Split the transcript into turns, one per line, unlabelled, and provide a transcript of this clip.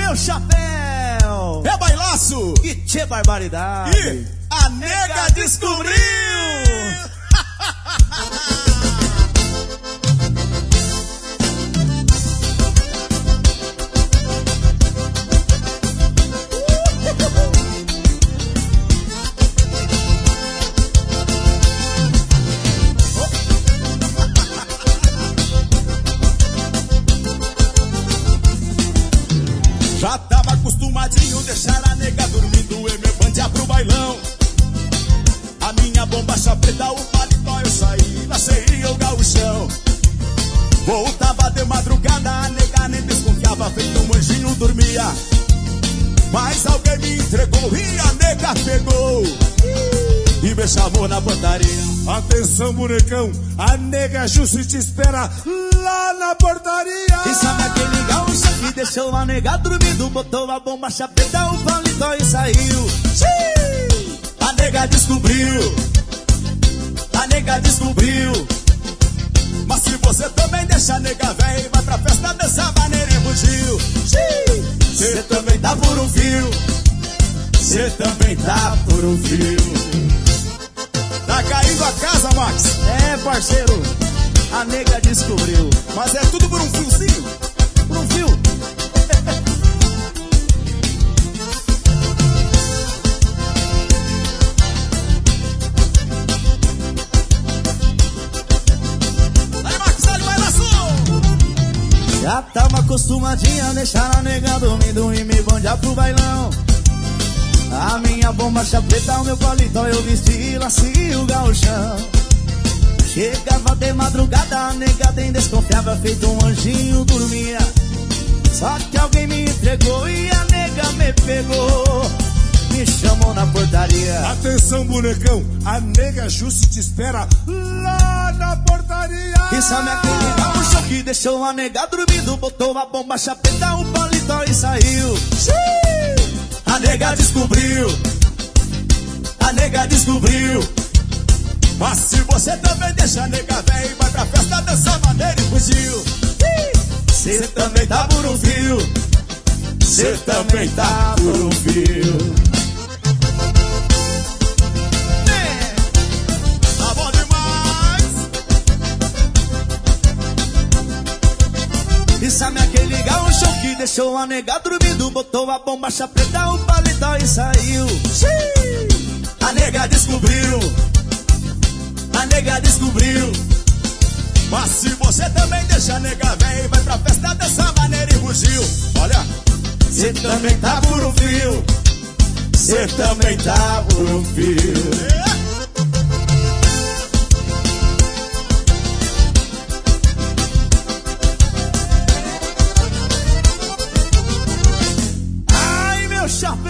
meu chapéu!
É bailaço!
E tchê barbaridade!
E a nega descobriu! Já tava acostumadinho deixar a nega dormindo e me bandear pro bailão. A minha bombacha preta, o paletó eu saí, lacei o gauchão. Voltava de madrugada, a nega nem desconfiava, feito um anjinho dormia. Mas alguém me entregou e a nega pegou e me chamou na portaria.
Atenção, bonecão, a nega Jussi te espera lá na portaria.
E sabe aquele gaúcho que deixou a nega dormindo, botou a bombacha preta, o paletó e saiu.
A nega descobriu, a nega descobriu. Mas se você também deixa a nega véia e vai pra festa dessa maneira e bugio, cê também tá por um fio, cê também tá por um fio. Tá caindo a casa, Max?
É, parceiro, a nega descobriu.
Mas é tudo por um fiozinho?
Por um fio?
Aí, Max, sai, vai lá, som!
Já tava acostumadinha a deixar a nega dormindo e me bandear pro bailão. A minha bombacha preta, o meu paletó eu vesti, lacei o gauchão. Chegava de madrugada, a nega nem desconfiava, feito um anjinho dormia. Só que alguém me entregou e a nega me pegou, me chamou na portaria.
Atenção, bonecão, a nega Jussi te espera lá na portaria.
E sabe aquele gaúcho que deixou a nega dormindo, botou a bombacha preta, o paletó e saiu.
A nega descobriu, a nega descobriu. Mas se você também deixa a nega véia e vai pra festa dessa maneira e fugiu, cê também tá por um fio, cê também tá por um fio. Tá bom demais.
E sabe aquele gaúcho que deixou a nega dormindo, botou a bombacha preta, o paletó e saiu.
A nega descobriu, a nega descobriu. Mas se você também deixa a nega véia e vai pra festa dessa maneira e fugiu, olha, cê também tá por um fio, cê também tá por um fio.
Ai, meu chapéu!